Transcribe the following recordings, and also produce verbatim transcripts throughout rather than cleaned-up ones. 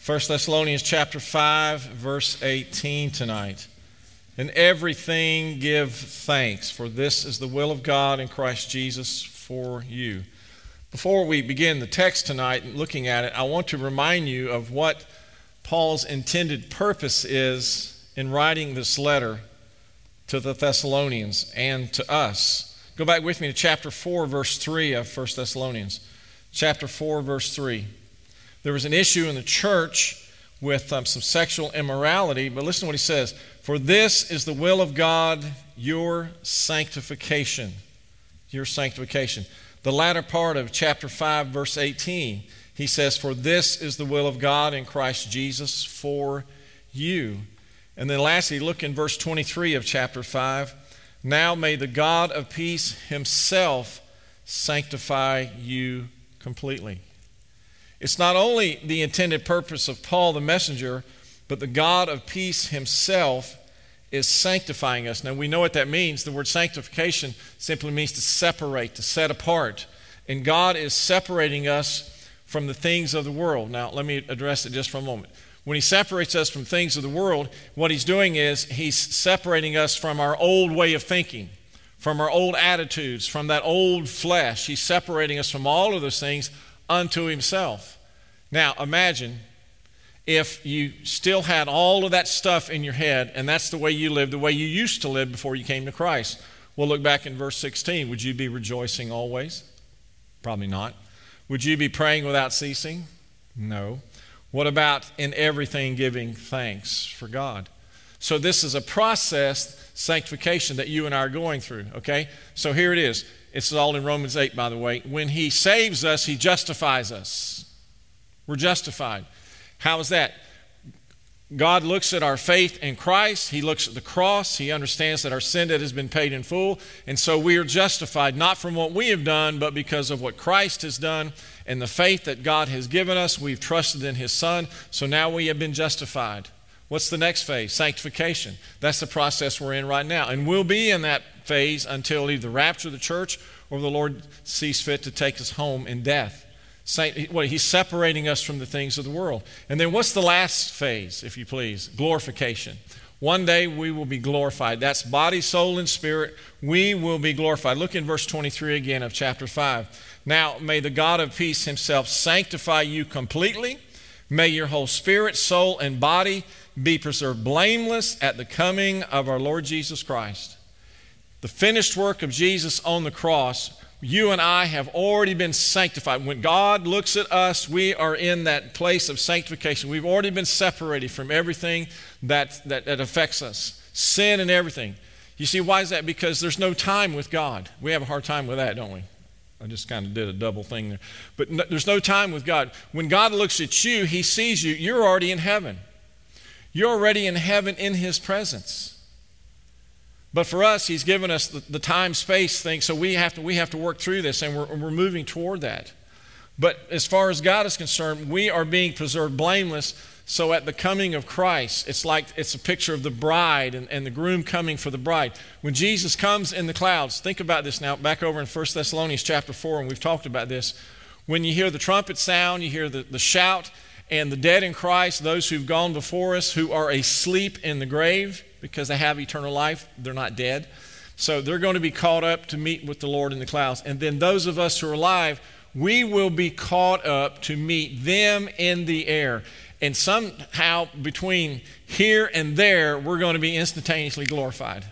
First Thessalonians chapter five, verse eighteen tonight. In everything give thanks, for this is the will of God in Christ Jesus for you. Before we begin the text tonight and looking at it, I want to remind you of what Paul's intended purpose is in writing this letter to the Thessalonians and to us. Go back with me to chapter four, verse three of First Thessalonians. Chapter four, verse three. There was an issue in the church with um, some sexual immorality, but listen to what he says. For this is the will of God, your sanctification. Your sanctification. The latter part of chapter five, verse eighteen, he says, for this is the will of God in Christ Jesus for you. And then lastly, look in verse twenty-three of chapter five. Now may the God of peace himself sanctify you completely. It's not only the intended purpose of Paul the messenger, but the God of peace himself is sanctifying us. Now we know what that means. The word sanctification simply means to separate, to set apart. And God is separating us from the things of the world. Now let me address it just for a moment. When he separates us from things of the world, what he's doing is he's separating us from our old way of thinking, from our old attitudes, from that old flesh. He's separating us from all of those things unto himself. Now imagine if you still had all of that stuff in your head and that's the way you lived, the way you used to live before you came to Christ. Well, look back in verse sixteen. Would you be rejoicing always? Probably not. Would you be praying without ceasing? No. What about in everything giving thanks for God? So this is a process, sanctification, that you and I are going through, okay? So here it is. It's all in Romans eight, by the way. When he saves us, he justifies us. We're justified. How is that? God looks at our faith in Christ. He looks at the cross. He understands that our sin debt has been paid in full. And so we are justified, not from what we have done, but because of what Christ has done and the faith that God has given us. We've trusted in his Son. So now we have been justified. What's the next phase? Sanctification. That's the process we're in right now. And we'll be in that phase until either the rapture of the church or the Lord sees fit to take us home in death. Well, he's separating us from the things of the world. And then what's the last phase, if you please? Glorification. One day we will be glorified. That's body, soul, and spirit. We will be glorified. Look in verse twenty-three again of chapter five. Now may the God of peace himself sanctify you completely. May your whole spirit, soul, and body be preserved blameless at the coming of our Lord Jesus Christ. The finished work of Jesus on the cross, you and I have already been sanctified. When God looks at us, we are in that place of sanctification. We've already been separated from everything that, that, that affects us, sin and everything. You see, why is that? Because there's no time with God. We have a hard time with that, don't we? I just kind of did a double thing there. But no, there's no time with God. When God looks at you, he sees you. You're already in heaven. You're already in heaven in his presence. But for us, he's given us the, the time-space thing, so we have to we have to work through this, and we're, we're moving toward that. But as far as God is concerned, we are being preserved blameless, so at the coming of Christ, it's like it's a picture of the bride and, and the groom coming for the bride. When Jesus comes in the clouds, think about this now, back over in First Thessalonians chapter four, and we've talked about this. When you hear the trumpet sound, you hear the, the shout, and the dead in Christ, those who've gone before us, who are asleep in the grave, because they have eternal life, they're not dead. So they're going to be caught up to meet with the Lord in the clouds. And then those of us who are alive, we will be caught up to meet them in the air. And somehow between here and there, we're going to be instantaneously glorified.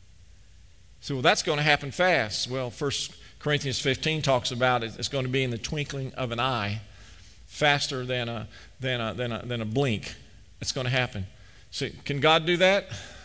So well, that's going to happen fast. Well, First Corinthians fifteen talks about it. It's going to be in the twinkling of an eye, faster than a, than a, than a, than a blink. It's going to happen. So can God do that?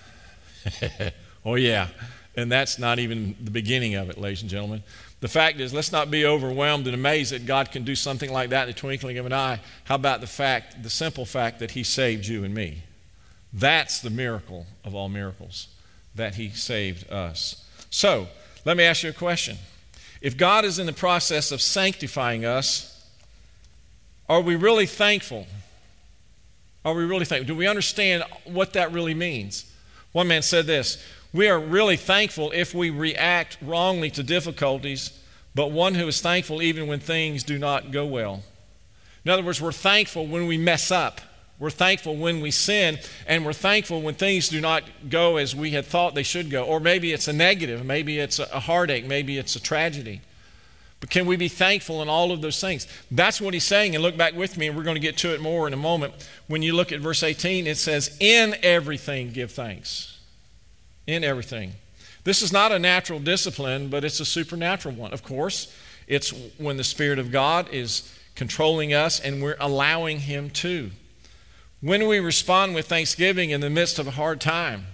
Oh, yeah. And that's not even the beginning of it, ladies and gentlemen. The fact is, let's not be overwhelmed and amazed that God can do something like that in the twinkling of an eye. How about the fact, the simple fact that he saved you and me? That's the miracle of all miracles, that he saved us. So, let me ask you a question. If God is in the process of sanctifying us, are we really thankful? Are we really thankful? Do we understand what that really means? One man said this, we are really thankful if we react wrongly to difficulties, but one who is thankful even when things do not go well. In other words, we're thankful when we mess up. We're thankful when we sin, and we're thankful when things do not go as we had thought they should go. Or maybe it's a negative, maybe it's a heartache, maybe it's a tragedy. But can we be thankful in all of those things? That's what he's saying. And look back with me, and we're going to get to it more in a moment. When you look at verse eighteen, it says, in everything give thanks. In everything. This is not a natural discipline, but it's a supernatural one. Of course, it's when the Spirit of God is controlling us and we're allowing Him to. When we respond with thanksgiving in the midst of a hard time,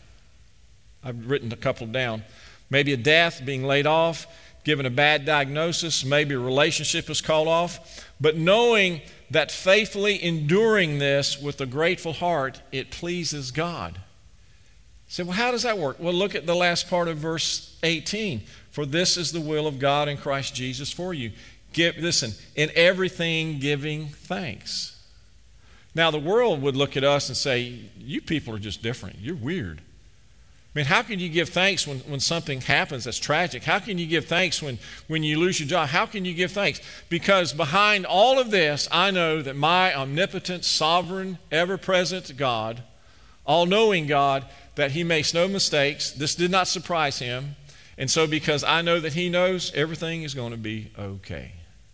I've written a couple down. Maybe a death, being laid off, given a bad diagnosis, maybe a relationship is called off. But knowing that faithfully enduring this with a grateful heart, it pleases God. You say, well, how does that work? Well, look at the last part of verse eighteen. For this is the will of God in Christ Jesus for you. Give, listen, in everything giving thanks. Now, the world would look at us and say, you people are just different. You're weird. I mean, how can you give thanks when, when something happens that's tragic? How can you give thanks when, when you lose your job? How can you give thanks? Because behind all of this, I know that my omnipotent, sovereign, ever-present God, all-knowing God, that He makes no mistakes. This did not surprise Him. And so because I know that He knows, everything is going to be okay.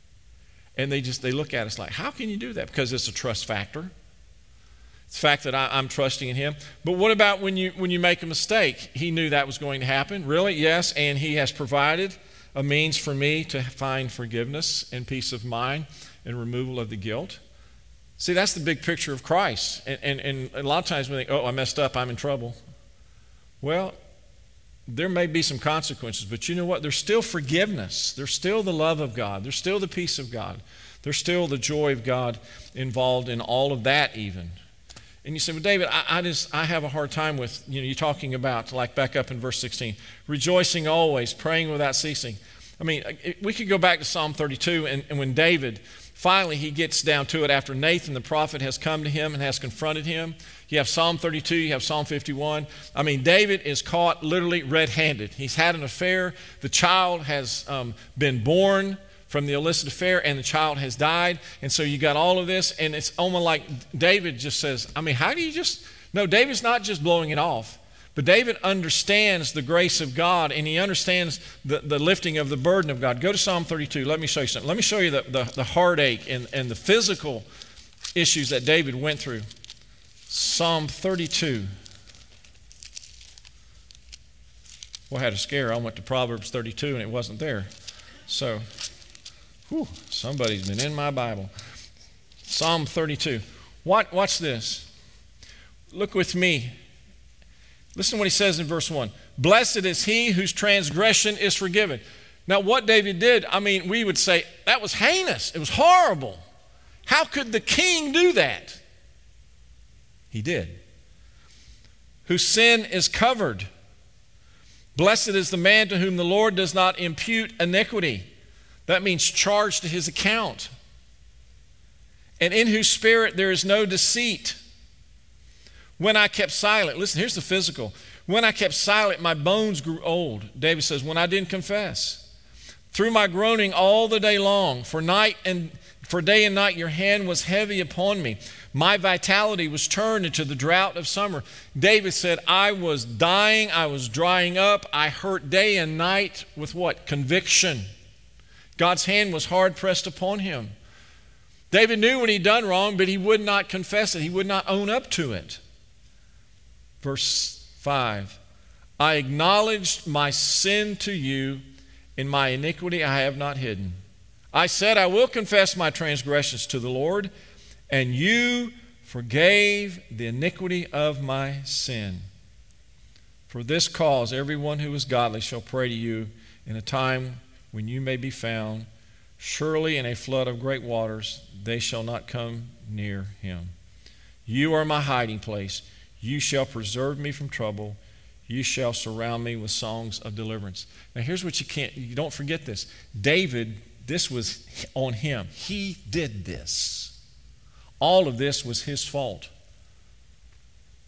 And they just, they look at us like, how can you do that? Because it's a trust factor. It's the fact that I, I'm trusting in Him. But what about when you when you make a mistake? He knew that was going to happen. Really? Yes. And He has provided a means for me to find forgiveness and peace of mind and removal of the guilt. See, that's the big picture of Christ. And, and, and a lot of times we think, oh, I messed up, I'm in trouble. Well, there may be some consequences, but you know what? There's still forgiveness. There's still the love of God. There's still the peace of God. There's still the joy of God involved in all of that even. And you say, well, David, I, I just I have a hard time with, you know, you're talking about, like back up in verse sixteen, rejoicing always, praying without ceasing. I mean, we could go back to Psalm thirty-two, and, and when David, finally he gets down to it after Nathan the prophet has come to him and has confronted him. You have Psalm thirty-two, you have Psalm fifty-one. I mean, David is caught literally red-handed. He's had an affair. The child has um, been born from the illicit affair, and the child has died. And so you got all of this, and it's almost like David just says, I mean, how do you just... No, David's not just blowing it off. But David understands the grace of God, and he understands the, the lifting of the burden of God. Go to Psalm thirty-two. Let me show you something. Let me show you the, the, the heartache and, and the physical issues that David went through. Psalm thirty-two. Well, I had a scare. I went to Proverbs thirty-two, and it wasn't there. So, whew, somebody's been in my Bible. Psalm thirty-two. What, watch this. Look with me. Listen to what he says in verse one. Blessed is he whose transgression is forgiven. Now, what David did, I mean, we would say, that was heinous. It was horrible. How could the king do that? He did. Whose sin is covered. Blessed is the man to whom the Lord does not impute iniquity. That means charge to his account. And in whose spirit there is no deceit. When I kept silent, listen, here's the physical. When I kept silent, my bones grew old. David says, when I didn't confess. Through my groaning all the day long, for night and for day and night your hand was heavy upon me. My vitality was turned into the drought of summer. David said, I was dying, I was drying up, I hurt day and night with what? Conviction. God's hand was hard pressed upon him. David knew when he'd done wrong, but he would not confess it. He would not own up to it. Verse five, I acknowledged my sin to you, and my iniquity I have not hidden. I said, I will confess my transgressions to the Lord, and you forgave the iniquity of my sin. For this cause, everyone who is godly shall pray to you in a time when you may be found. Surely in a flood of great waters they shall not come near him. You are my hiding place. You shall preserve me from trouble. You shall surround me with songs of deliverance. Now here's what you can't, you don't forget this. David, this was on him. He did this. All of this was his fault.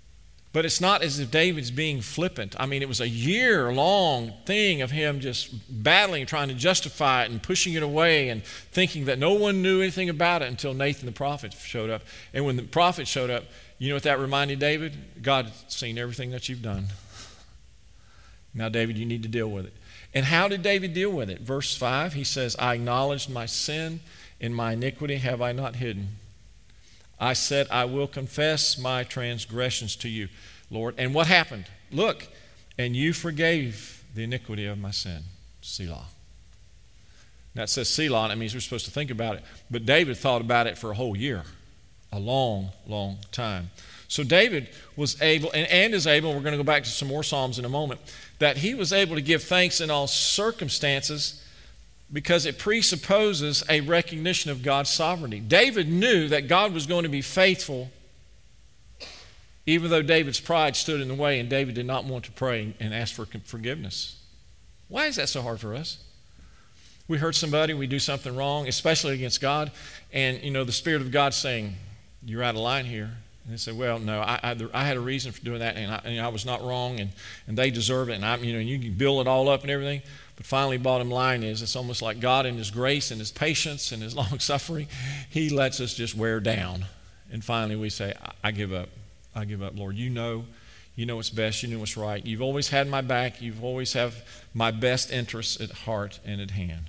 But it's not as if David's being flippant. I mean, it was a year-long thing of him just battling, trying to justify it and pushing it away and thinking that no one knew anything about it until Nathan the prophet showed up. And when the prophet showed up, you know what that reminded David? God had seen everything that you've done. Now, David, you need to deal with it. And how did David deal with it? Verse five, he says, I acknowledged my sin, and my iniquity have I not hidden. I said, I will confess my transgressions to you, Lord. And what happened? Look, and you forgave the iniquity of my sin. Selah. Now it says Selah, and that means we're supposed to think about it. But David thought about it for a whole year, a long, long time. So David was able, and, and is able, and we're going to go back to some more Psalms in a moment, that he was able to give thanks in all circumstances because it presupposes a recognition of God's sovereignty. David knew that God was going to be faithful, even though David's pride stood in the way and David did not want to pray and ask for forgiveness. Why is that so hard for us? We hurt somebody, we do something wrong, especially against God, and you know the Spirit of God saying, you're out of line here. And they say, well, no, I, I, I had a reason for doing that, and I, and I was not wrong, and, and they deserve it, and I, you know, you can build it all up and everything. But finally, bottom line is, it's almost like God in His grace and His patience and His long suffering, He lets us just wear down. And finally, we say, I, I give up. I give up, Lord. You know, you know what's best. You know what's right. You've always had my back. You've always have my best interests at heart and at hand.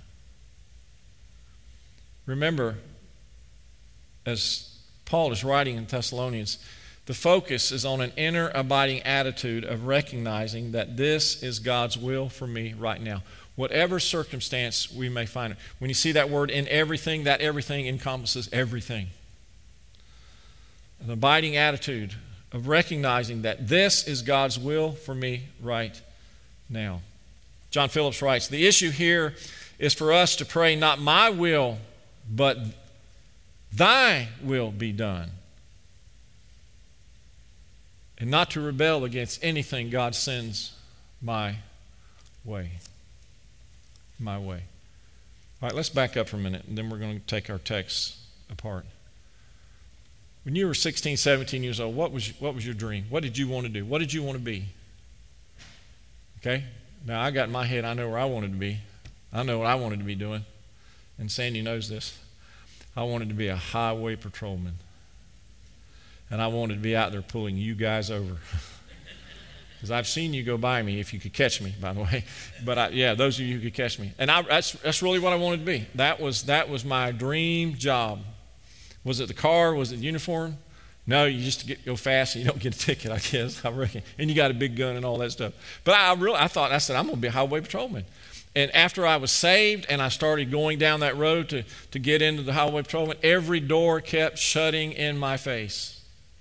Remember, as Paul is writing in Thessalonians, the focus is on an inner abiding attitude of recognizing that this is God's will for me right now. Whatever circumstance we may find it. When you see that word in everything, that everything encompasses everything. An abiding attitude of recognizing that this is God's will for me right now. John Phillips writes, the issue here is for us to pray not my will, but thy will be done. And not to rebel against anything God sends my way. My way. All right, let's back up for a minute, and then we're going to take our text apart. When you were sixteen, seventeen years old, what was, what was your dream? What did you want to do? What did you want to be? Okay? Now, I got in my head, I know where I wanted to be. I know what I wanted to be doing. And Sandy knows this. I wanted to be a highway patrolman. And I wanted to be out there pulling you guys over. Because I've seen you go by me, if you could catch me, by the way. But I, yeah, those of you who could catch me. And I, that's, that's really what I wanted to be. That was, that was my dream job. Was it the car? Was it the uniform? No, you just get, go fast and you don't get a ticket, I guess, I reckon. And you got a big gun and all that stuff. But I really, I thought, I said, I'm going to be a highway patrolman. And after I was saved and I started going down that road to, to get into the highway patrolman, every door kept shutting in my face.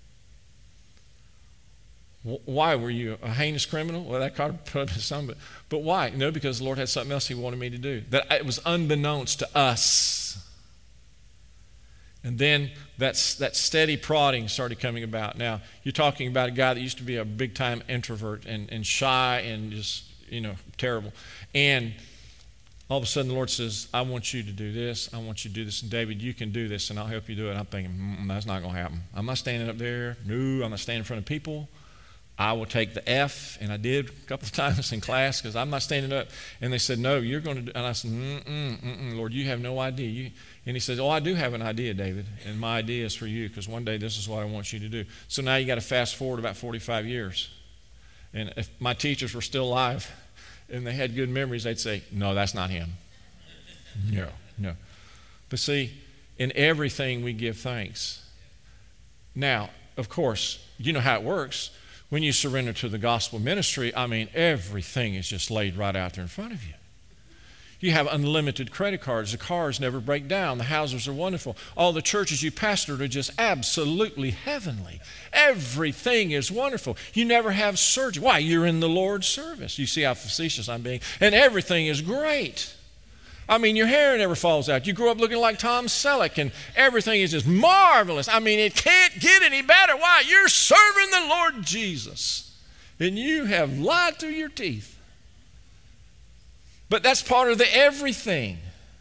Why? Were you a heinous criminal? Well, that could have been some, but, but why? No, because the Lord had something else He wanted me to do. That it was unbeknownst to us. And then that's, that steady prodding started coming about. Now, you're talking about a guy that used to be a big-time introvert and, and shy and just, you know, terrible. And all of a sudden the Lord says, I want you to do this. I want you to do this. And David, you can do this, and I'll help you do it. And I'm thinking, mm, that's not going to happen. I'm not standing up there. No, I'm not standing in front of people. I will take the F, and I did a couple of times in class because I'm not standing up. And they said, no, you're going to do. And I said, mm-mm, mm-mm, Lord, you have no idea. You, and He says, oh, I do have an idea, David, and my idea is for you because one day this is what I want you to do. So now you got to fast forward about forty-five years. And if my teachers were still alive and they had good memories, they'd say, no, that's not him. No, no. But see, in everything we give thanks. Now, of course, you know how it works. When you surrender to the gospel ministry, I mean, everything is just laid right out there in front of you. You have unlimited credit cards. The cars never break down. The houses are wonderful. All the churches you pastored are just absolutely heavenly. Everything is wonderful. You never have surgery. Why? You're in the Lord's service. You see how facetious I'm being. And everything is great. I mean, your hair never falls out. You grow up looking like Tom Selleck, and everything is just marvelous. I mean, it can't get any better. Why? You're serving the Lord Jesus, and you have lied through your teeth. But that's part of the everything.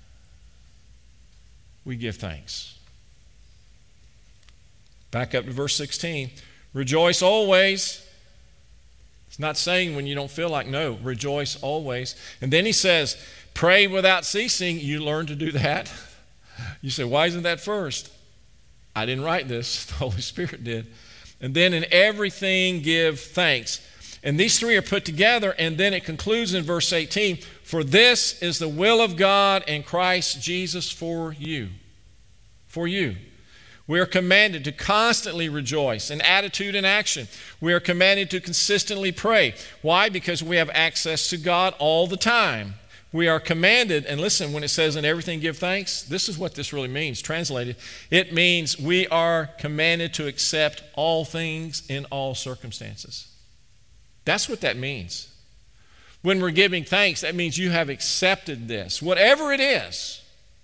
We give thanks. Back up to verse sixteen. Rejoice always. It's not saying when you don't feel like, no, rejoice always. And then he says, pray without ceasing. You learn to do that. You say, why isn't that first? I didn't write this. The Holy Spirit did. And then in everything give thanks. And these three are put together, and then it concludes in verse eighteen, for this is the will of God in Christ Jesus for you. For you. We are commanded to constantly rejoice in attitude and action. We are commanded to consistently pray. Why? Because we have access to God all the time. We are commanded, and listen, when it says in everything give thanks, this is what this really means, translated. It means we are commanded to accept all things in all circumstances. That's what that means. When we're giving thanks, that means you have accepted this, whatever it is,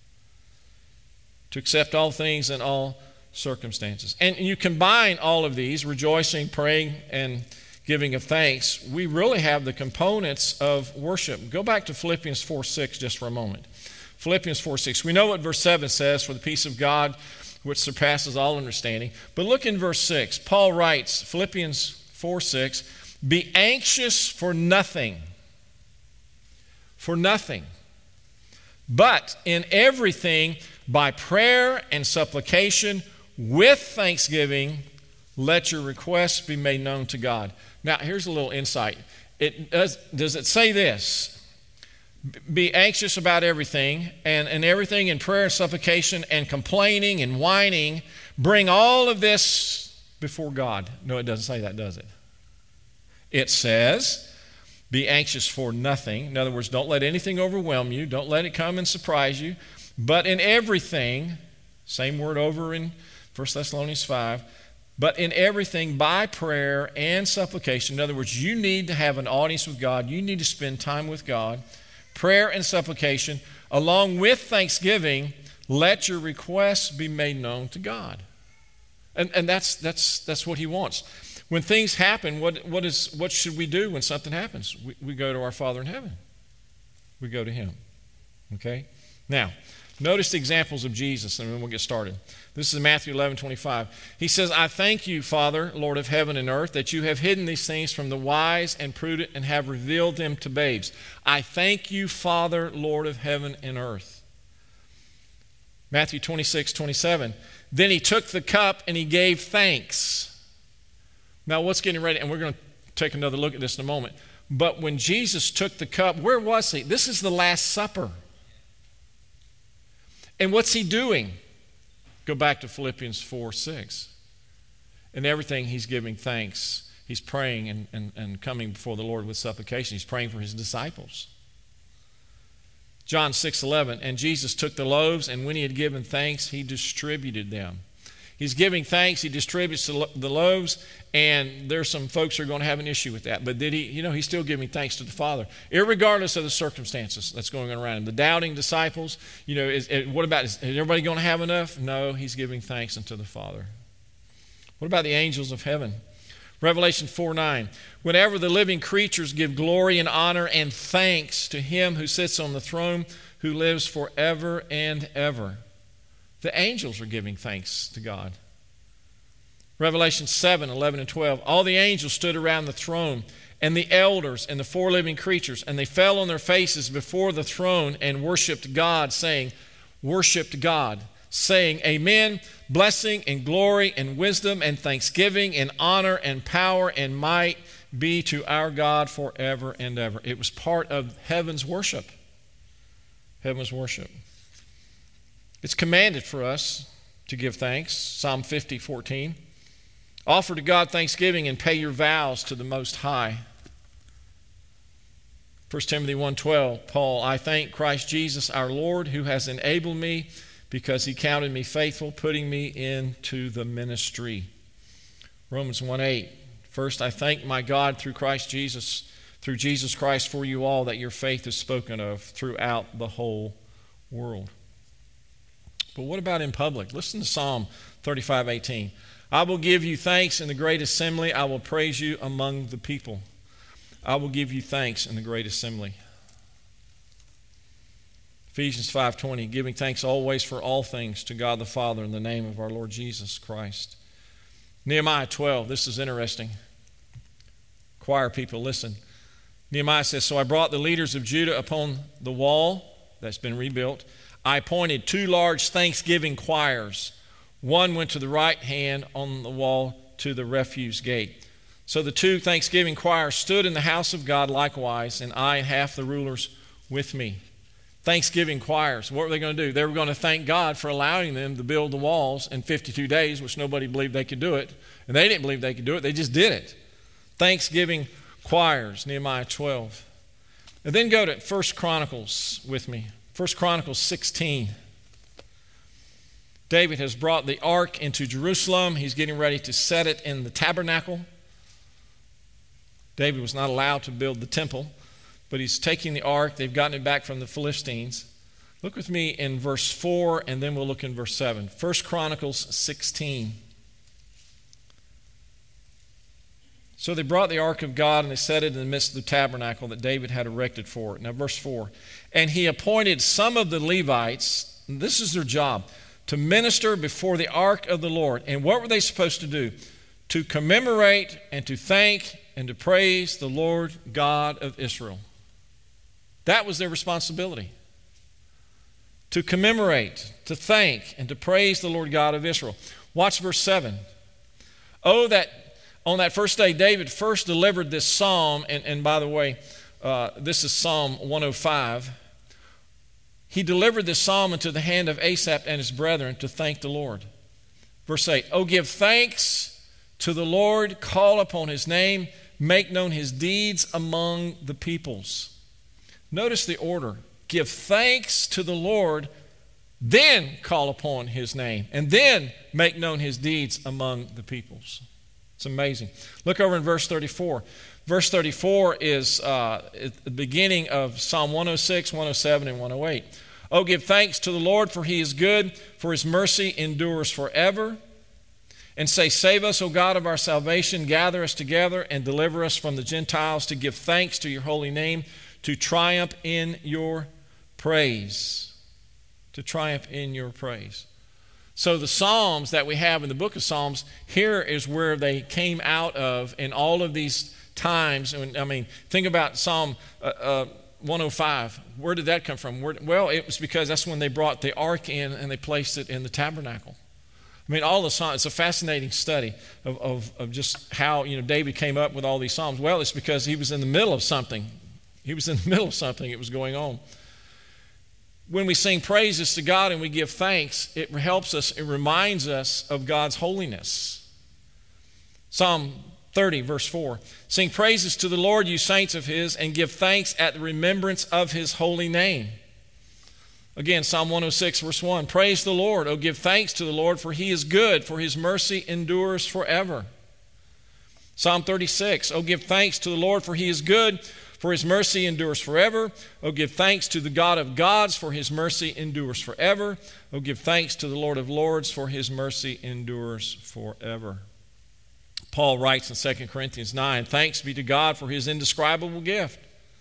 to accept all things in all circumstances. And you combine all of these, rejoicing, praying, and giving of thanks, we really have the components of worship. Go back to Philippians four six just for a moment. Philippians four six. We know what verse seven says, for the peace of God which surpasses all understanding. But look in verse six. Paul writes, Philippians four six, be anxious for nothing. For nothing. But in everything, by prayer and supplication, with thanksgiving, let your requests be made known to God. Now, here's a little insight. It does, does it say this? Be anxious about everything, and, and everything in prayer and supplication and complaining and whining. Bring all of this before God. No, it doesn't say that, does it? It says, be anxious for nothing. In other words, don't let anything overwhelm you. Don't let it come and surprise you. But in everything, same word over in First Thessalonians five, but in everything by prayer and supplication. In other words, you need to have an audience with God. You need to spend time with God. Prayer and supplication, along with thanksgiving, let your requests be made known to God. And, and that's, that's, that's what he wants. When things happen, what, what, is, what should we do when something happens? We, we go to our Father in heaven. We go to him. Okay? Now, notice the examples of Jesus, and then we'll get started. This is Matthew eleven twenty-five. He says, I thank you, Father, Lord of heaven and earth, that you have hidden these things from the wise and prudent and have revealed them to babes. I thank you, Father, Lord of heaven and earth. Matthew twenty-six twenty-seven. Then he took the cup and he gave thanks. Now, what's getting ready? And we're going to take another look at this in a moment. But when Jesus took the cup, where was he? This is the Last Supper. And what's he doing? Go back to Philippians four six. In everything, he's giving thanks. He's praying and, and, and coming before the Lord with supplication. He's praying for his disciples. John six eleven. And Jesus took the loaves, and when he had given thanks, he distributed them. He's giving thanks. He distributes the loaves, and there's some folks who are going to have an issue with that. But did he? You know, he's still giving thanks to the Father, irregardless of the circumstances that's going on around him. The doubting disciples, you know, is, is, what about, is everybody going to have enough? No, he's giving thanks unto the Father. What about the angels of heaven? Revelation four nine. Whenever the living creatures give glory and honor and thanks to him who sits on the throne, who lives forever and ever. The angels are giving thanks to God. Revelation seven eleven and twelve. All the angels stood around the throne, and the elders and the four living creatures, and they fell on their faces before the throne and worshiped God, saying, worshiped God, saying, Amen, blessing and glory and wisdom and thanksgiving and honor and power and might be to our God forever and ever. It was part of heaven's worship. Heaven's worship. It's commanded for us to give thanks. Psalm fifty fourteen. Offer to God thanksgiving and pay your vows to the Most High. First Timothy one twelve. Paul, I thank Christ Jesus our Lord, who has enabled me because he counted me faithful, putting me into the ministry. Romans one eight. First, I thank my God through Christ Jesus, through Jesus Christ for you all, that your faith is spoken of throughout the whole world. But what about in public? Listen to Psalm thirty-five eighteen. I will give you thanks in the great assembly. I will praise you among the people. I will give you thanks in the great assembly. Ephesians five twenty. Giving thanks always for all things to God the Father in the name of our Lord Jesus Christ. Nehemiah twelve. This is interesting. Choir people, listen. Nehemiah says, so I brought the leaders of Judah upon the wall that's been rebuilt. I appointed two large thanksgiving choirs. One went to the right hand on the wall to the refuse gate. So the two thanksgiving choirs stood in the house of God likewise, and I and half the rulers with me. Thanksgiving choirs, what were they going to do? They were going to thank God for allowing them to build the walls in fifty-two days, which nobody believed they could do it. And they didn't believe they could do it. They just did it. Thanksgiving choirs, Nehemiah twelve. And then go to First Chronicles with me. First Chronicles sixteen. David has brought the ark into Jerusalem. He's getting ready to set it in the tabernacle. David was not allowed to build the temple, but he's taking the ark. They've gotten it back from the Philistines. Look with me in verse four, and then we'll look in verse seven. First Chronicles sixteen. So they brought the ark of God, and they set it in the midst of the tabernacle that David had erected for it. Now, verse four. And he appointed some of the Levites, and this is their job, to minister before the ark of the Lord. And what were they supposed to do? To commemorate and to thank and to praise the Lord God of Israel. That was their responsibility. To commemorate, to thank, and to praise the Lord God of Israel. Watch verse seven. Oh, that on that first day, David first delivered this psalm, and, and by the way, uh, this is Psalm one oh five. He delivered this psalm into the hand of Asaph and his brethren to thank the Lord. Verse eight, oh, give thanks to the Lord, call upon his name, make known his deeds among the peoples. Notice the order. Give thanks to the Lord, then call upon his name, and then make known his deeds among the peoples. It's amazing. Look over in verse thirty-four. Verse thirty-four is uh, the beginning of Psalm one oh six, one oh seven, and one oh eight. Oh, give thanks to the Lord, for he is good, for his mercy endures forever. And say, save us, O God of our salvation, gather us together and deliver us from the Gentiles, to give thanks to your holy name, to triumph in your praise. To triumph in your praise. So the Psalms that we have in the book of Psalms, here is where they came out of in all of these times. I mean, think about Psalm uh, uh, one oh five. Where did that come from? Where, well, it was because that's when they brought the ark in and they placed it in the tabernacle. I mean, all the Psalms, it's a fascinating study of, of, of just how, you know, David came up with all these Psalms. Well, it's because he was in the middle of something. He was in the middle of something that was going on. When we sing praises to God and we give thanks, it helps us, it reminds us of God's holiness. Psalm thirty, verse four. Sing praises to the Lord, you saints of his, and give thanks at the remembrance of his holy name. Again, Psalm one oh six, verse one. Praise the Lord. Oh, give thanks to the Lord, for he is good, for his mercy endures forever. Psalm thirty-six. Oh, give thanks to the Lord, for he is good, for his mercy endures forever. Oh, give thanks to the God of gods, for his mercy endures forever. Oh, give thanks to the Lord of lords, for his mercy endures forever. Paul writes in Second Corinthians nine, thanks be to God for his indescribable gift.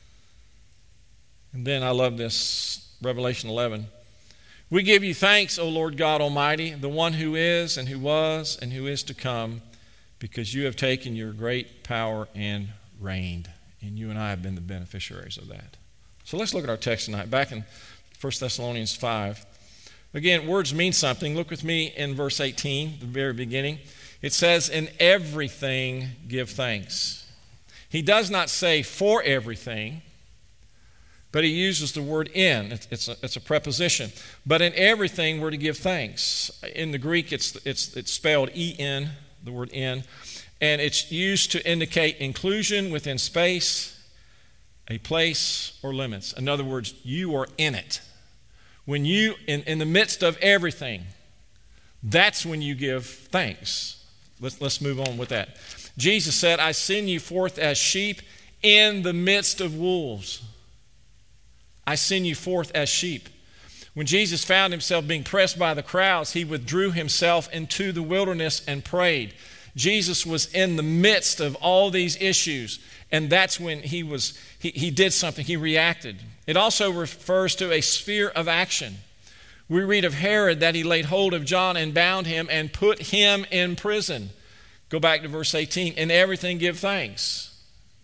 And then I love this, Revelation eleven. We give you thanks, O Lord God Almighty, the one who is and who was and who is to come, because you have taken your great power and reigned. And you and I have been the beneficiaries of that. So let's look at our text tonight. Back in First Thessalonians five. Again, words mean something. Look with me in verse eighteen, the very beginning. It says, in everything give thanks. He does not say for everything, but he uses the word in. It's, it's, a, it's a preposition. But in everything we're to give thanks. In the Greek, it's, it's, it's spelled E N, the word in. And it's used to indicate inclusion within space, a place, or limits. In other words, you are in it. When you, in, in the midst of everything, that's when you give thanks. Let's, let's move on with that. Jesus said, I send you forth as sheep in the midst of wolves. I send you forth as sheep. When Jesus found himself being pressed by the crowds, he withdrew himself into the wilderness and prayed. Jesus was in the midst of all these issues, and that's when he was he, he did something, he reacted. It also refers to a sphere of action. We read of Herod that he laid hold of John and bound him and put him in prison. Go back to verse eighteen. In everything give thanks.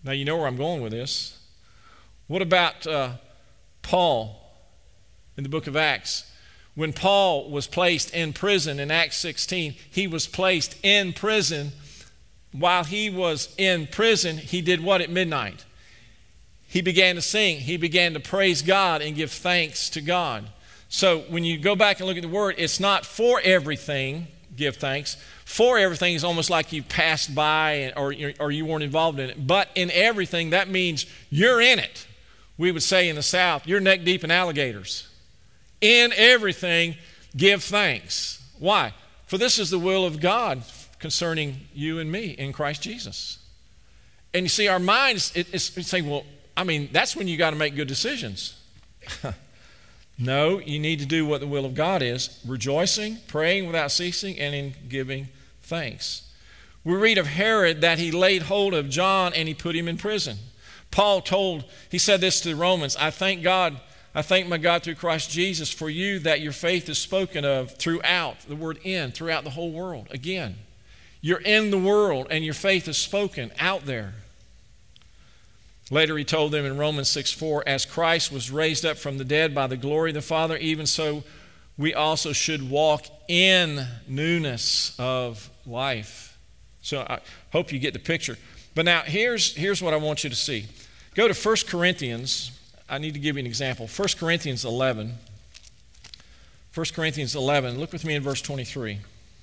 Now, you know where I'm going with this. What about uh, Paul in the book of Acts? When Paul was placed in prison in Acts sixteen, he was placed in prison. While he was in prison, he did what at midnight? He began to sing. He began to praise God and give thanks to God. So when you go back and look at the word, it's not for everything, give thanks. For everything is almost like you passed by or, or you weren't involved in it. But in everything, that means you're in it. We would say in the South, you're neck deep in alligators. In everything, give thanks. Why? For this is the will of God concerning you and me in Christ Jesus. And you see, our minds, it, it's, it's saying, well, I mean, that's when you got to make good decisions. No, you need to do what the will of God is, rejoicing, praying without ceasing, and in giving thanks. We read of Herod that he laid hold of John and he put him in prison. Paul told, he said this to the Romans, I thank God, I thank my God through Christ Jesus for you that your faith is spoken of throughout, the word in, throughout the whole world. Again, you're in the world and your faith is spoken out there. Later he told them in Romans six four, as Christ was raised up from the dead by the glory of the Father, even so we also should walk in newness of life. So I hope you get the picture. But now here's, here's what I want you to see. Go to First Corinthians. I need to give you an example. First Corinthians eleven. First Corinthians eleven. Look with me in verse twenty-three.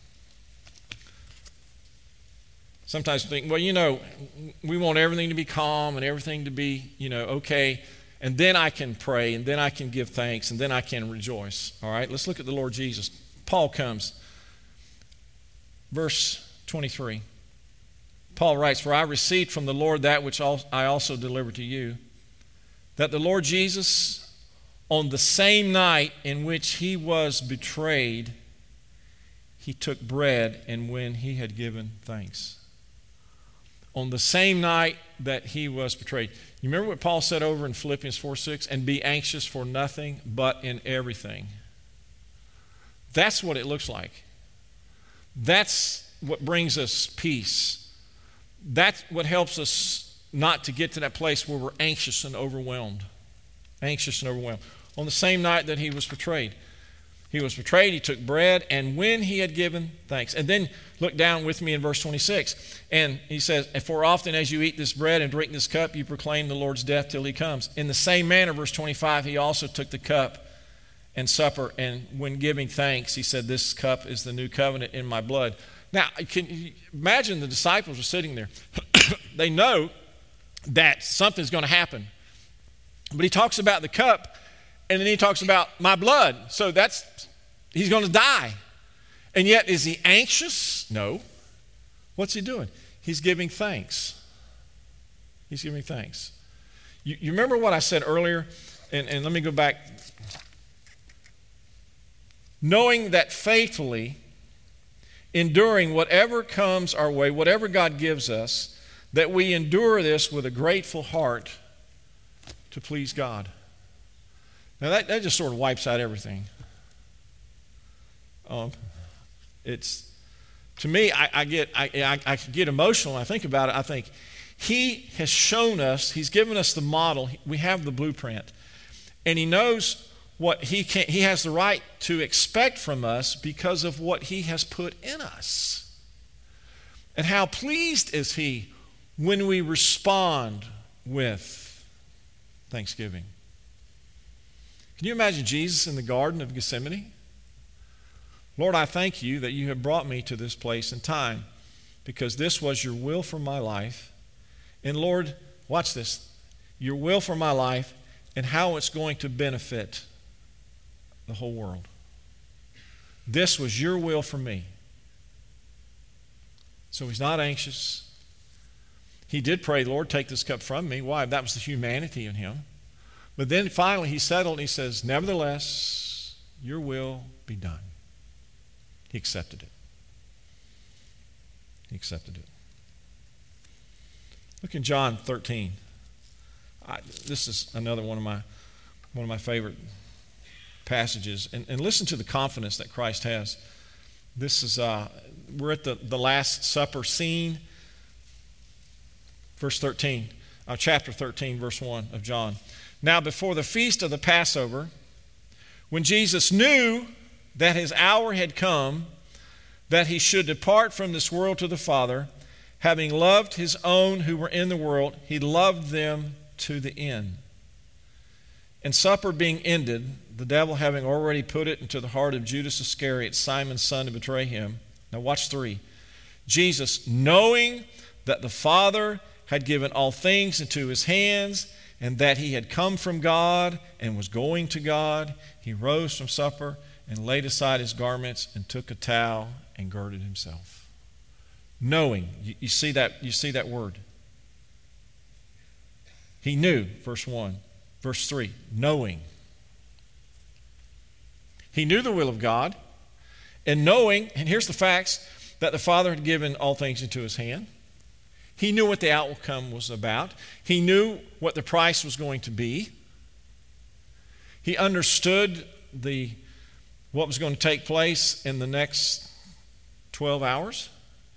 Sometimes we think, well, you know, we want everything to be calm and everything to be, you know, okay, and then I can pray, and then I can give thanks, and then I can rejoice. All right, let's look at the Lord Jesus. Paul comes. Verse twenty-three. Paul writes, for I received from the Lord that which I also delivered to you, that the Lord Jesus, on the same night in which he was betrayed, he took bread, and when he had given thanks. On the same night that he was betrayed. You remember what Paul said over in Philippians four six? And be anxious for nothing, but in everything. That's what it looks like. That's what brings us peace. That's what helps us not to get to that place where we're anxious and overwhelmed. Anxious and overwhelmed. On the same night that he was betrayed. He was betrayed, he took bread, and when he had given thanks. And then look down with me in verse twenty-six. And he says, and for often as you eat this bread and drink this cup, you proclaim the Lord's death till he comes. In the same manner, verse twenty-five, he also took the cup and supper, and when giving thanks, he said, this cup is the new covenant in my blood. Now, can you imagine the disciples are sitting there. They know that something's going to happen. But he talks about the cup, and then he talks about my blood. So that's, he's going to die. And yet, is he anxious? No. What's he doing? He's giving thanks. He's giving thanks. You, you remember what I said earlier? And, and let me go back. Knowing that faithfully, enduring whatever comes our way, whatever God gives us, that we endure this with a grateful heart to please God. Now that, that just sort of wipes out everything. Um, it's to me, I, I get I, I, I get emotional when I think about it. I think he has shown us, he's given us the model. We have the blueprint, and he knows what he can. He has the right to expect from us because of what he has put in us. And how pleased is he when we respond with thanksgiving? Can you imagine Jesus in the Garden of Gethsemane? Lord, I thank you that you have brought me to this place and time because this was your will for my life. And Lord, watch this, your will for my life and how it's going to benefit the whole world. This was your will for me. So he's not anxious. He did pray, Lord, take this cup from me. Why? That was the humanity in him. But then finally he settled and he says, nevertheless, your will be done. He accepted it. He accepted it. Look in John thirteen. I, this is another one of my one of my favorite passages. And, and listen to the confidence that Christ has. This is uh, we're at the, the Last Supper scene. Verse thirteen. uh, chapter thirteen, verse one of John. Now before the feast of the Passover, when Jesus knew that his hour had come, that he should depart from this world to the Father, having loved his own who were in the world, he loved them to the end. And supper being ended, the devil having already put it into the heart of Judas Iscariot, Simon's son, to betray him. Now watch three. Jesus, knowing that the Father had given all things into his hands, and that he had come from God and was going to God, he rose from supper and laid aside his garments and took a towel and girded himself. Knowing, you, you see that, you see that word. He knew, verse one. Verse three, knowing. He knew the will of God, and knowing, and here's the facts, that the Father had given all things into his hand. He knew what the outcome was about. He knew what the price was going to be. He understood the what was going to take place in the next twelve hours.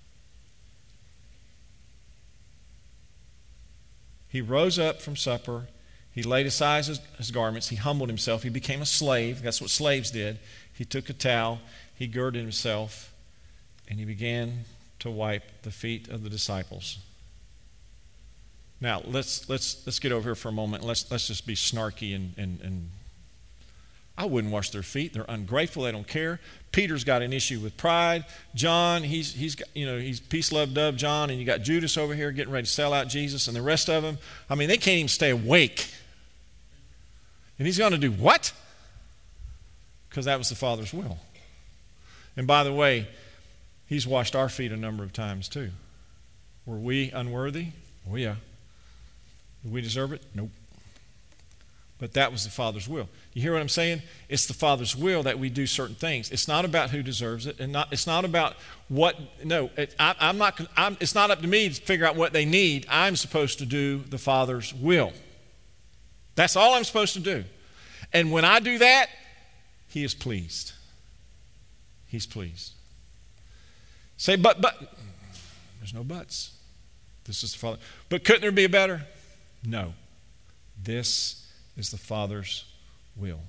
He rose up from supper. He laid aside his, his garments. He humbled himself. He became a slave. That's what slaves did. He took a towel. He girded himself. And he began to wipe the feet of the disciples. Now, let's let's let's get over here for a moment. Let's let's just be snarky and, and, and I wouldn't wash their feet. They're ungrateful. They don't care. Peter's got an issue with pride. John, he's he's got, you know, he's peace, love, dove, John, and you got Judas over here getting ready to sell out Jesus, and the rest of them. I mean, they can't even stay awake. And he's going to do what? Because that was the Father's will. And by the way, he's washed our feet a number of times too. Were we unworthy? Oh yeah. Did we deserve it? Nope. But that was the Father's will. You hear what I'm saying? It's the Father's will that we do certain things. It's not about who deserves it, and not, it's not about what. No, it, I, I'm not. I'm, it's not up to me to figure out what they need. I'm supposed to do the Father's will. That's all I'm supposed to do. And when I do that, He is pleased. He's pleased. Say, but but. There's no buts. This is the Father. But couldn't there be a better? No. This is the Father's will.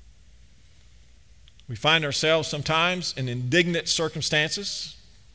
We find ourselves sometimes in indignant circumstances,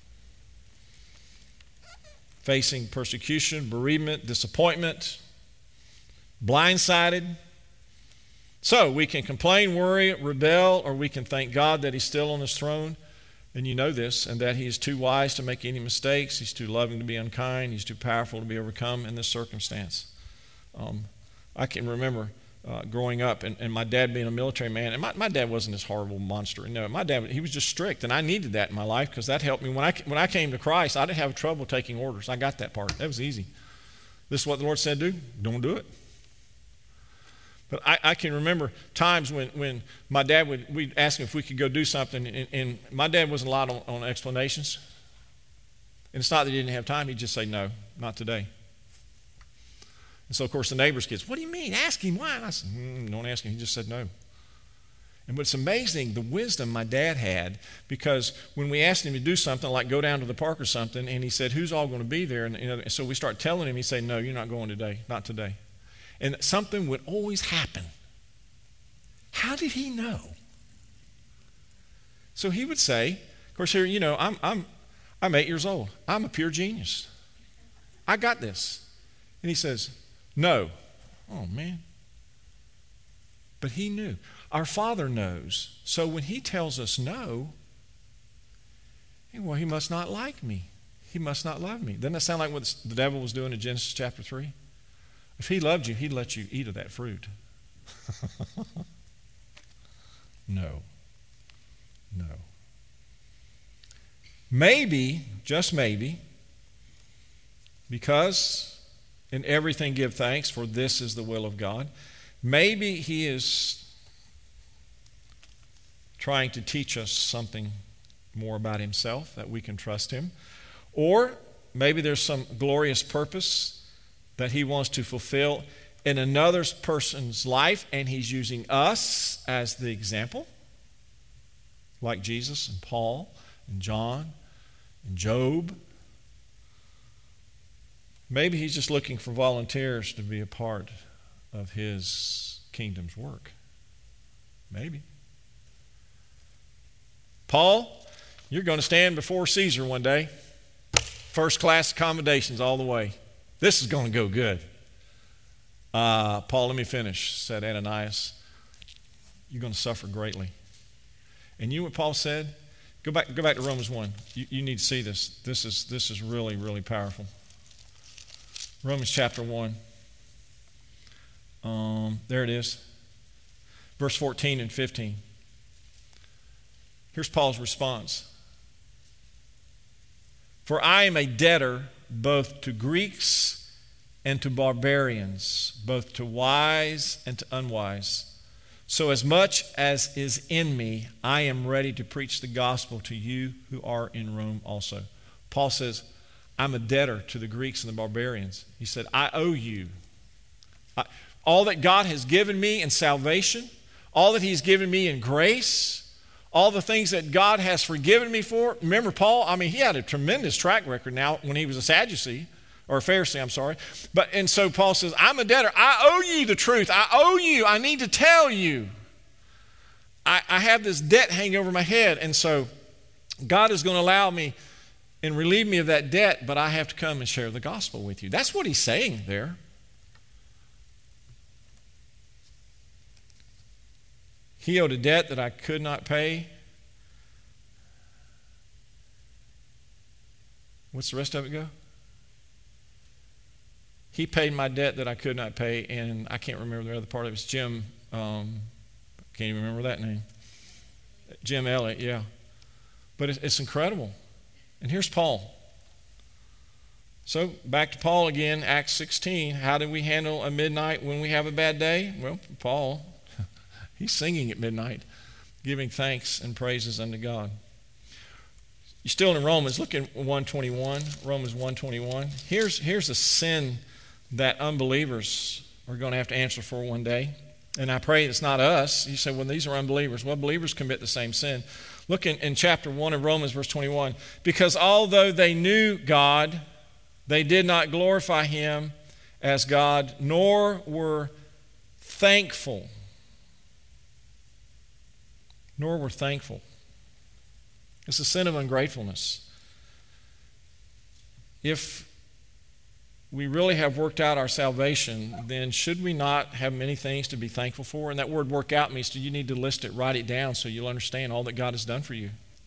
facing persecution, bereavement, disappointment, blindsided. So we can complain, worry, rebel, or we can thank God that He's still on His throne. And you know this, and that He is too wise to make any mistakes. He's too loving to be unkind. He's too powerful to be overcome in this circumstance. Um, I can remember uh, growing up and, and my dad being a military man. And my, my dad wasn't this horrible monster. No, my dad, he was just strict, and I needed that in my life because that helped me. When I, when I came to Christ, I didn't have trouble taking orders. I got that part. That was easy. This is what the Lord said do. Don't do it. But I, I can remember times when, when my dad would, we'd ask him if we could go do something, and, and my dad wasn't a lot on, on explanations. And it's not that he didn't have time, he'd just say, no, not today. And so, of course, the neighbor's kids, what do you mean? Ask him why. And I said, mm, don't ask him. He just said no. And but it's amazing the wisdom my dad had, because when we asked him to do something like go down to the park or something, and he said, who's all going to be there? And, you know, and so we start telling him, he'd say, no, you're not going today, not today. And something would always happen. How did he know? So he would say, of course, here, you know, I'm, I'm, I'm eight years old. I'm a pure genius. I got this. And he says, no. Oh, man. But he knew. Our Father knows. So when He tells us no, well, He must not like me. He must not love me. Doesn't that sound like what the devil was doing in Genesis chapter three? If He loved you, He'd let you eat of that fruit. No. No. Maybe, just maybe, because in everything give thanks, for this is the will of God, maybe He is trying to teach us something more about Himself, that we can trust Him. Or maybe there's some glorious purpose that He wants to fulfill in another person's life, and He's using us as the example, like Jesus and Paul and John and Job. Maybe he's just looking for volunteers to be a part of his kingdom's work. Maybe. Paul, you're going to stand before Caesar one day. First class accommodations all the way. This is going to go good. Uh, Paul, let me finish, said Ananias. You're going to suffer greatly. And you know what Paul said? Go back, go back to Romans one. You, you need to see this. This is, this is really, really powerful. Romans chapter one. Um, there it is. Verse fourteen and fifteen. Here's Paul's response. For I am a debtor both to Greeks and to barbarians, both to wise and to unwise. So as much as is in me, I am ready to preach the gospel to you who are in Rome also. Paul says, I'm a debtor to the Greeks and the barbarians. He said, I owe you. I, all that God has given me in salvation, all that he's given me in grace, all the things that God has forgiven me for. Remember Paul, I mean, he had a tremendous track record now when he was a Sadducee, or a Pharisee, I'm sorry. But and so Paul says, I'm a debtor. I owe you the truth. I owe you. I need to tell you. I, I have this debt hanging over my head. And so God is going to allow me and relieve me of that debt, but I have to come and share the gospel with you. That's what he's saying there. He owed a debt that I could not pay. What's the rest of it go? He paid my debt that I could not pay, and I can't remember the other part of it. It's Jim, um, can't even remember that name. Jim Elliott, yeah. But it's, it's incredible. And here's Paul. So back to Paul again, Acts sixteen. How do we handle a midnight when we have a bad day? Well, Paul, he's singing at midnight, giving thanks and praises unto God. You're still in Romans. Look at one twenty-one, Romans one twenty-one. Here's, here's a sin that unbelievers are going to have to answer for one day. And I pray it's not us. You say, well, these are unbelievers. Well, believers commit the same sin. Look in, in chapter one of Romans, verse twenty-one. Because although they knew God, they did not glorify him as God, nor were thankful. Nor were thankful. It's a sin of ungratefulness. If we really have worked out our salvation, then should we not have many things to be thankful for? And that word work out means you need to list it, write it down so you'll understand all that God has done for you.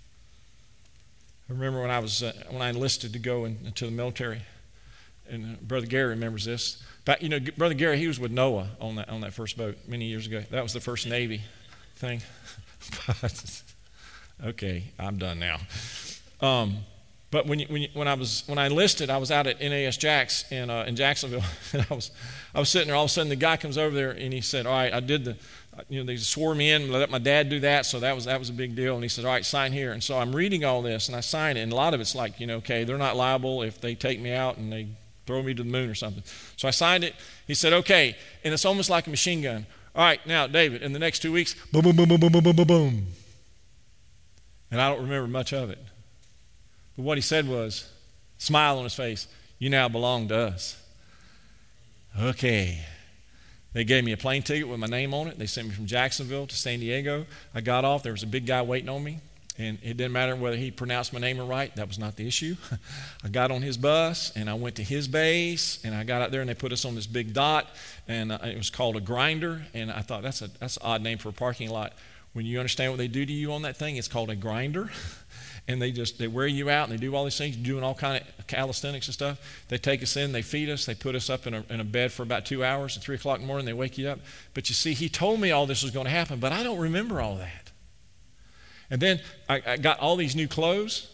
I remember when I was uh, when I enlisted to go in, into the military, and uh, Brother Gary remembers this. But, you know, Brother Gary, he was with Noah on that on that first boat many years ago. That was the first Navy thing. But, okay, I'm done now. Um, but when you, when you, when I was when I enlisted, I was out at N A S Jax in uh, in Jacksonville, and I was I was sitting there. All of a sudden, the guy comes over there and he said, "All right, I did the, you know, they swore me in. Let my dad do that, so that was that was a big deal." And he said, "All right, sign here." And so I'm reading all this, and I sign it, and a lot of it's like, you know, okay, they're not liable if they take me out and they throw me to the moon or something. So I signed it. He said, "Okay," and it's almost like a machine gun. All right, now, David, in the next two weeks, boom, boom, boom, boom, boom, boom, boom, boom. And I don't remember much of it. But what he said was, smile on his face, "You now belong to us." Okay. They gave me a plane ticket with my name on it. They sent me from Jacksonville to San Diego. I got off. There was a big guy waiting on me. And it didn't matter whether he pronounced my name right. That was not the issue. I got on his bus, and I went to his base, and I got out there, and they put us on this big dot, and uh, it was called a grinder. And I thought, that's a that's an odd name for a parking lot. When you understand what they do to you on that thing, it's called a grinder. And they just, they wear you out, and they do all these things, doing all kind of calisthenics and stuff. They take us in, they feed us, they put us up in a, in a bed for about two hours. At three o'clock in the morning, they wake you up. But you see, he told me all this was going to happen, but I don't remember all that. And then I, I got all these new clothes.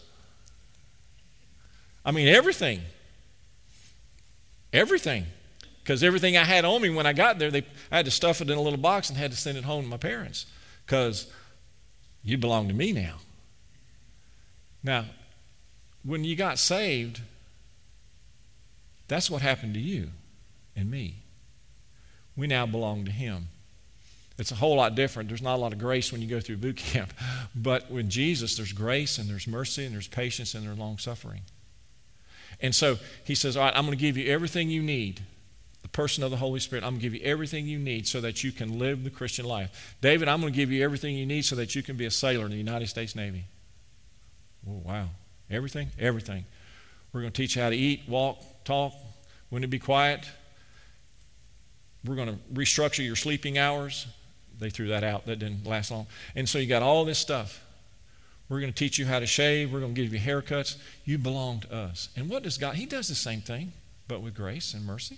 I mean, everything. Everything. Because everything I had on me when I got there, they, I had to stuff it in a little box and had to send it home to my parents. Because you belong to me now. Now, when you got saved, that's what happened to you and me. We now belong to him. It's a whole lot different. There's not a lot of grace when you go through boot camp. But with Jesus, there's grace and there's mercy and there's patience and there's long suffering. And so he says, all right, I'm going to give you everything you need. The person of the Holy Spirit, I'm going to give you everything you need so that you can live the Christian life. David, I'm going to give you everything you need so that you can be a sailor in the United States Navy. Oh, wow. Everything? Everything. We're going to teach you how to eat, walk, talk, when to be quiet. We're going to restructure your sleeping hours. They threw that out. That didn't last long. And so you got all this stuff. We're going to teach you how to shave. We're going to give you haircuts. You belong to us. And what does God? He does the same thing, but with grace and mercy.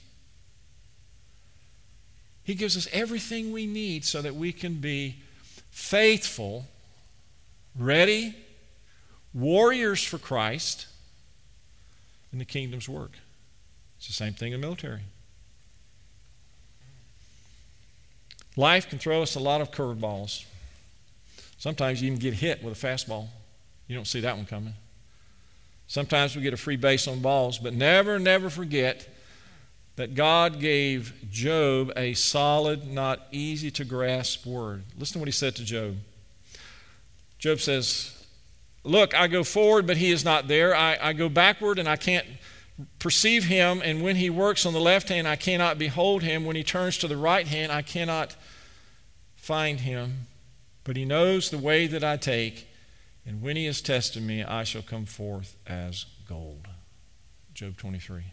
He gives us everything we need so that we can be faithful, ready, warriors for Christ in the kingdom's work. It's the same thing in the military. Life can throw us a lot of curveballs. Sometimes you even get hit with a fastball. You don't see that one coming. Sometimes we get a free base on balls, but never, never forget that God gave Job a solid, not easy to grasp word. Listen to what he said to Job. Job says, look, I go forward, but he is not there. I, I go backward, and I can't perceive him. And when he works on the left hand, I cannot behold him. When he turns to the right hand, I cannot find him. But he knows the way that I take, and when he has tested me, I shall come forth as gold. Job twenty-three.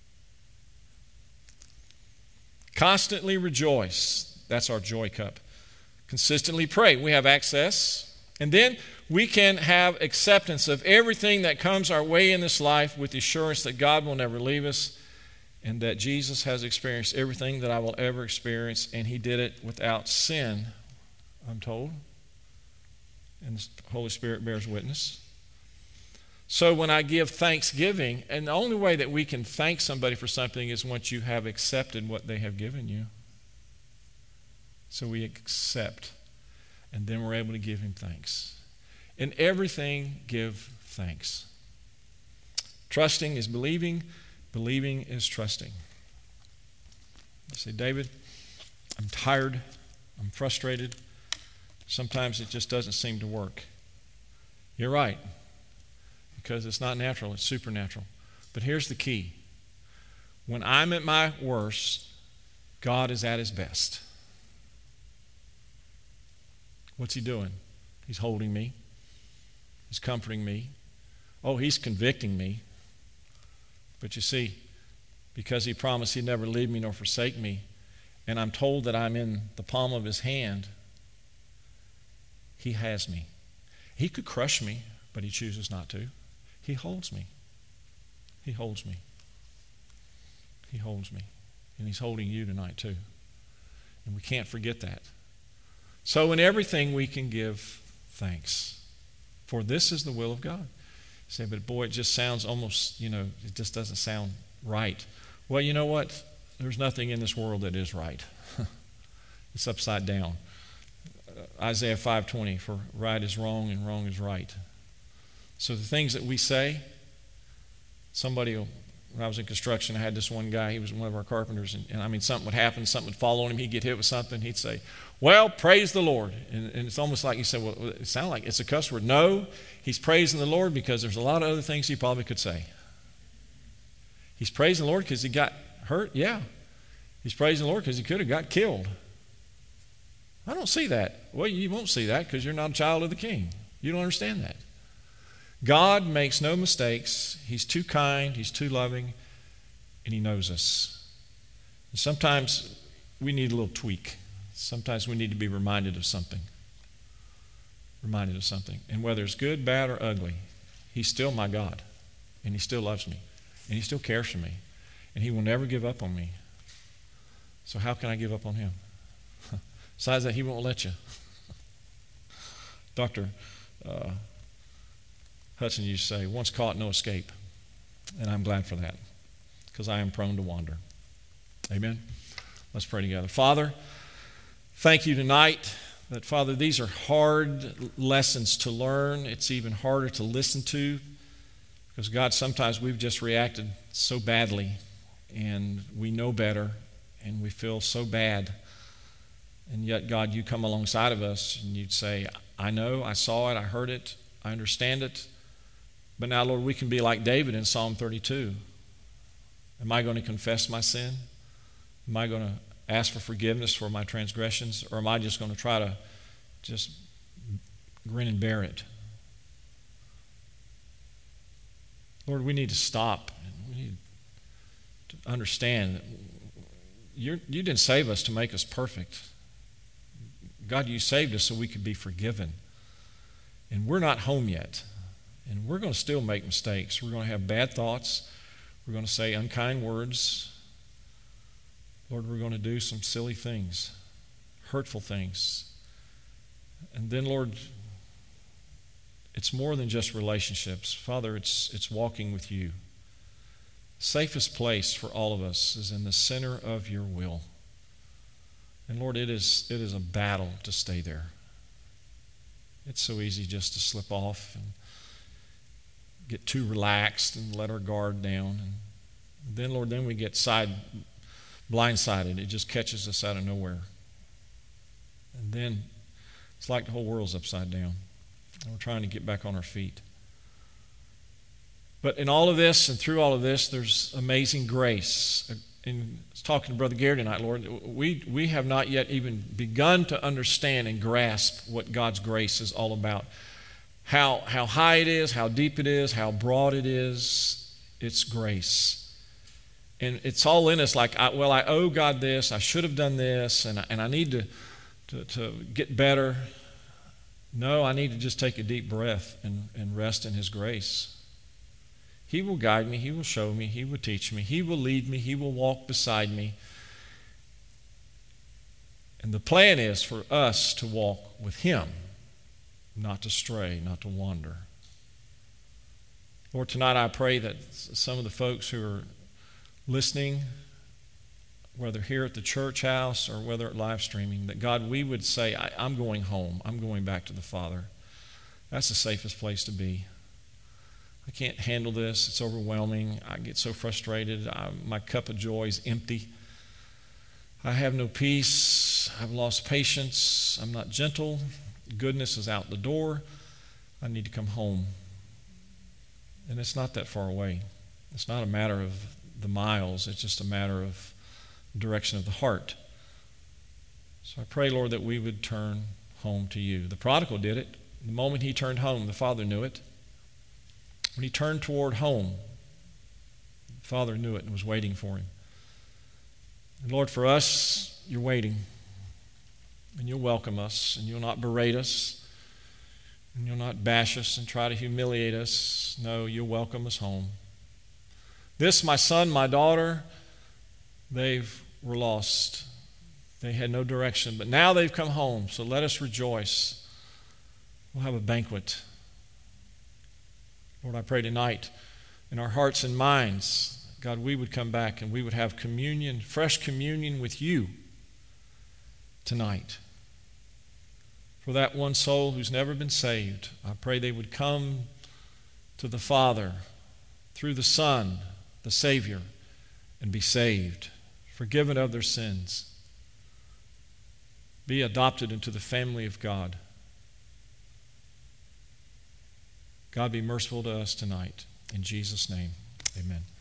Constantly rejoice. That's our joy cup. Consistently pray. We have access. And then we can have acceptance of everything that comes our way in this life with the assurance that God will never leave us and that Jesus has experienced everything that I will ever experience, and he did it without sin, I'm told. And the Holy Spirit bears witness. So when I give thanksgiving, and the only way that we can thank somebody for something is once you have accepted what they have given you. So we accept, and then we're able to give him thanks. In everything, give thanks. Trusting is believing. Believing is trusting. You say, David, I'm tired. I'm frustrated. Sometimes it just doesn't seem to work. You're right. Because it's not natural, it's supernatural. But here's the key. When I'm at my worst, God is at his best. What's he doing? He's holding me. He's comforting me. Oh, he's convicting me. But you see, because he promised he'd never leave me nor forsake me, and I'm told that I'm in the palm of his hand, he has me. He could crush me, but he chooses not to. He holds me. He holds me. He holds me. And he's holding you tonight too. And we can't forget that. So in everything we can give thanks. For this is the will of God. You say, but boy, it just sounds almost, you know, it just doesn't sound right. Well, you know what? There's nothing in this world that is right. It's upside down. Uh, Isaiah five twenty, for right is wrong and wrong is right. So the things that we say, somebody, will, when I was in construction, I had this one guy, he was one of our carpenters, and, and I mean, something would happen, something would fall on him, he'd get hit with something, he'd say, well, praise the Lord. And, and it's almost like you say, well, it sounds like it's a cuss word. No, he's praising the Lord because there's a lot of other things he probably could say. He's praising the Lord because he got hurt? Yeah. He's praising the Lord because he could have got killed. I don't see that. Well, you won't see that because you're not a child of the King. You don't understand that. God makes no mistakes. He's too kind, he's too loving, and he knows us. And sometimes we need a little tweak. Sometimes we need to be reminded of something. Reminded of something. And whether it's good, bad, or ugly, he's still my God. And he still loves me. And he still cares for me. And he will never give up on me. So how can I give up on him? Besides that, he won't let you. Doctor Uh, Hudson used to say, once caught, no escape. And I'm glad for that, because I am prone to wander. Amen? Let's pray together. Father, thank you tonight that, Father, these are hard lessons to learn. It's even harder to listen to, because, God, sometimes we've just reacted so badly, and we know better, and we feel so bad. And yet, God, you come alongside of us, and you'd say, I know, I saw it, I heard it, I understand it, But now, Lord, we can be like David in Psalm thirty-two. Am I going to confess my sin? Am I going to ask for forgiveness for my transgressions? Or am I just going to try to just grin and bear it? Lord, we need to stop. We need to understand that you're, you didn't save us to make us perfect. God, you saved us so we could be forgiven. And we're not home yet. And we're going to still make mistakes. We're going to have bad thoughts. We're going to say unkind words. Lord, we're going to do some silly things, hurtful things. And then, Lord, it's more than just relationships. Father, it's, it's walking with you. The safest place for all of us is in the center of your will. And Lord, it is, it is a battle to stay there. It's so easy just to slip off and get too relaxed and let our guard down. And then, Lord, then we get side blindsided. It just catches us out of nowhere. And then it's like the whole world's upside down. And we're trying to get back on our feet. But in all of this and through all of this, there's amazing grace. And I was talking to Brother Gary tonight, Lord, we, we have not yet even begun to understand and grasp what God's grace is all about. How, how high it is, how deep it is, how broad it is. It's grace. And it's all in us like, I, well, I owe God this, I should have done this, and I, and I need to, to, to get better. No, I need to just take a deep breath and, and rest in His grace. He will guide me. He will show me. He will teach me. He will lead me. He will walk beside me. And the plan is for us to walk with Him, not to stray, not to wander. Lord, tonight I pray that some of the folks who are listening, whether here at the church house or whether at live streaming, that God, we would say, I, I'm going home. I'm going back to the Father. That's the safest place to be. I can't handle this. It's overwhelming. I get so frustrated. I, my cup of joy is empty. I have no peace. I've lost patience. I'm not gentle. Goodness is out the door. I need to come home. And it's not that far away. It's not a matter of the miles. It's just a matter of direction of the heart. So I pray, Lord, that we would turn home to you. The prodigal did it. The moment he turned home, the Father knew it. When he turned toward home, the Father knew it and was waiting for him. And Lord, for us, you're waiting. And you'll welcome us, and you'll not berate us, and you'll not bash us and try to humiliate us. No, you'll welcome us home. This, my son, my daughter, they were lost. They had no direction, but now they've come home, so let us rejoice. We'll have a banquet. Lord, I pray tonight in our hearts and minds, God, we would come back and we would have communion, fresh communion with you tonight. For that one soul who's never been saved, I pray they would come to the Father through the Son, the Savior, and be saved, forgiven of their sins, be adopted into the family of God. God, be merciful to us tonight. In Jesus' name, amen.